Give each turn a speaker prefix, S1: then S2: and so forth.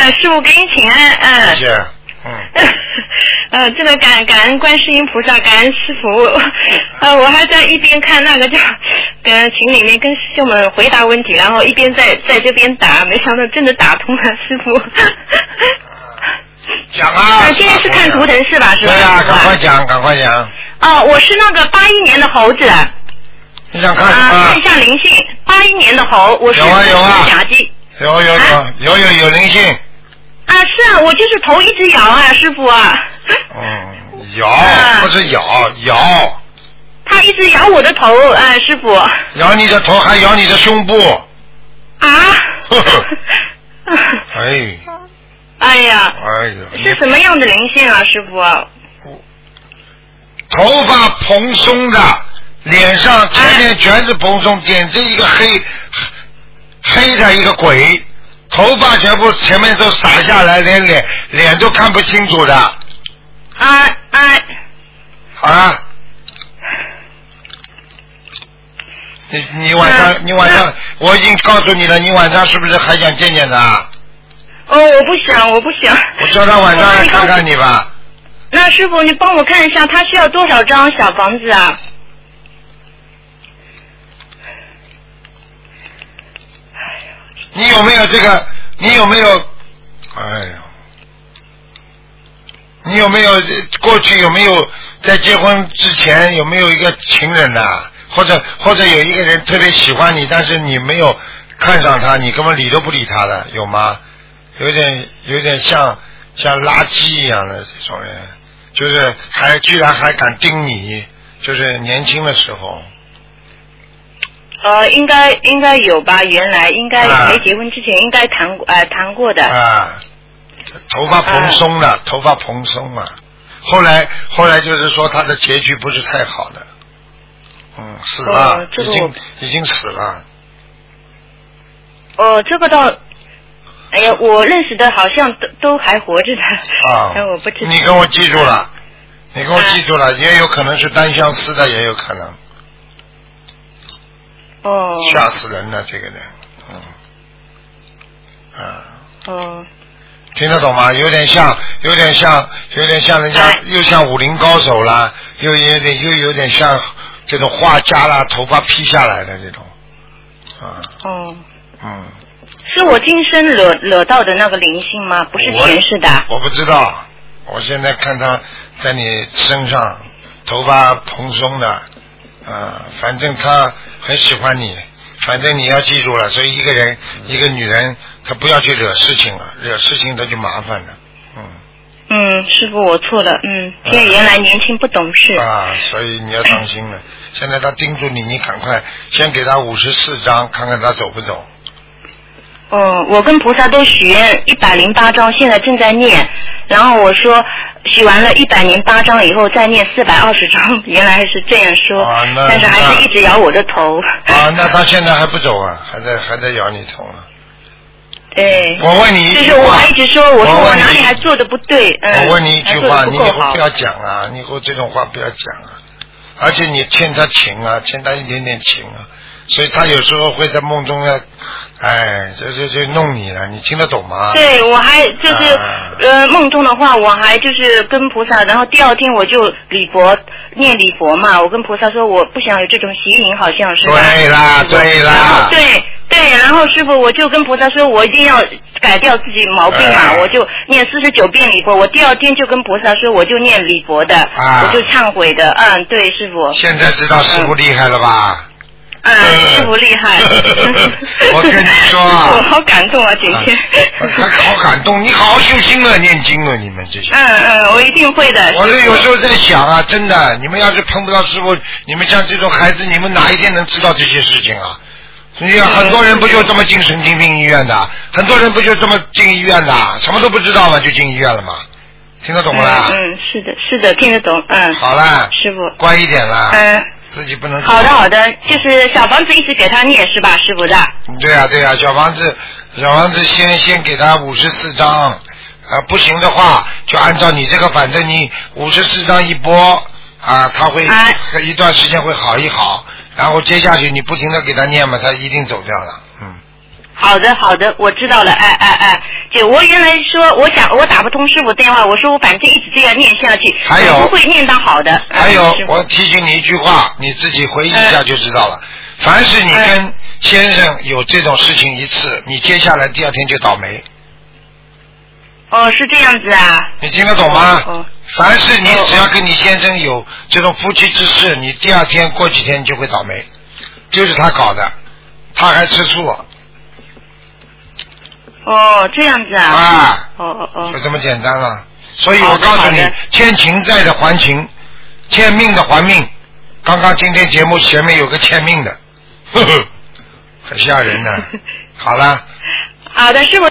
S1: 师傅给你请安，
S2: 谢谢。
S1: 真的感恩观世音菩萨，感恩师傅。我还在一边看那个叫群里面跟师兄们回答问题，然后一边在这边打，没想到真的打通了，师傅。
S2: 讲啊！
S1: 现在是看图腾是吧？是吧？
S2: 对呀，赶快讲，赶快讲。
S1: 哦，我是那个81年的猴子。
S2: 你想看什么？
S1: 看一下灵性。81年的猴，我是
S2: 有啊
S1: 甲基。
S2: 有灵性。
S1: 是啊，我就是头一直摇啊，师傅啊。
S2: 摇不是摇。
S1: 他一直摇我的头，师傅。
S2: 摇你的头，还摇你的胸部。
S1: 哎呀，是什么样的灵性啊，师傅？
S2: 头发蓬松的，脸上前面全是蓬松，点着一个黑的一个鬼，头发全部前面都洒下来，连脸都看不清楚的。你晚上，我已经告诉你了，你晚上是不是还想见见他？
S1: 我不想。
S2: 我叫他晚上来看看你吧。
S1: 那师傅，你帮我看一下，他需要多少张小房子啊？
S2: 你有没有这个？你有没有？你有没有过去有没有在结婚之前有没有一个情人呐？或者有一个人特别喜欢你，但是你没有看上他，你根本理都不理他的，有吗？有点像垃圾一样的这种人，就是居然还敢盯你，就是年轻的时候。
S1: 应该有吧，原来应该没结婚之前应该谈过的。
S2: 头发蓬松的，头发蓬松嘛。后来就是说他的结局不是太好的。死了，已经死了。
S1: 这个倒，我认识的好像都还活着的。但我不知道。
S2: 你跟我记住了，也有可能是单相思的，也有可能。吓死人了，这个人。听得懂吗？有点像人家，又像武林高手啦，又有点像这种画家啦，头发披下来的这种。
S1: 是我今生惹到的那个灵性吗？不是前世的。
S2: 我不知道，我现在看他在你身上，头发蓬松的，反正他很喜欢你，反正你要记住了，所以一个女人，她不要去惹事情了，惹事情她就麻烦了。
S1: 师傅，我错了。原来年轻不懂事。
S2: 所以你要当心了。现在他盯住你，你赶快先给他54张，看看他走不走。
S1: 我跟菩萨都许愿108张，现在正在念。然后我说许完了108张以后再念420张，原来是这样说。但是还是一直摇我的头。
S2: 那他现在还不走啊？还在摇你头啊？
S1: 对。
S2: 我问你一句话。
S1: 就是我还一直说，我说我哪里还做的不对。
S2: 我问你一句话，你以后不要讲啊！你以后这种话不要讲啊！而且你欠他情啊，欠他一点点情啊，所以他有时候会在梦中要，就弄你了，你听得懂吗？对，
S1: 我还就是梦中的话，我还就是跟菩萨，然后第二天我就念礼佛嘛，我跟菩萨说我不想有这种邪淫，好像是。
S2: 对啦，对啦。
S1: 对，然后师傅我就跟菩萨说，我一定要改掉自己毛病嘛，我就念49遍礼佛。我第二天就跟菩萨说，我就念礼佛的，我就忏悔的。对，师傅。
S2: 现在知道师傅厉害了吧？
S1: 师傅厉害。
S2: 我跟你说啊，
S1: 我好感动啊，今天。
S2: 好感动，你好好修心了，念经了，你们这些。
S1: 我一定会的。
S2: 我有时候在想啊，真的，你们要是碰不到师傅，你们像这种孩子，你们哪一天能知道这些事情啊？很多人不就这么进神经病医院的，很多人不就这么进医院的，什么都不知道嘛，就进医院了嘛，听得懂吗？
S1: 是的，听得懂。
S2: 好了，
S1: 师傅，
S2: 乖一点啦。自己不能。
S1: 好的，就是小房子一直给他念是吧，师傅的？
S2: 对呀，小房子先给他54张，不行的话就按照你这个，反正你54张一波他会一段时间会好一好。然后接下去你不停的给他念嘛，他一定走掉了。
S1: 好的，我知道了。就我原来说，我打不通师傅电话，我说我反正一直这样念下去，
S2: 还有
S1: 不会念到好的。
S2: 还有，我提醒你一句话，你自己回忆一下就知道了。凡是你跟先生有这种事情一次，你接下来第二天就倒霉。
S1: 哦，是这样子啊。
S2: 你听得懂吗？凡是你只要跟你先生有这种夫妻之事，你第二天过几天你就会倒霉，就是他搞的，他还吃醋。
S1: 哦，这样子啊。
S2: 就这么简单了。所以我告诉你，欠情债的还情，欠命的还命。刚刚今天节目前面有个欠命的，呵呵，很吓人的。好了。
S1: 好的，师傅。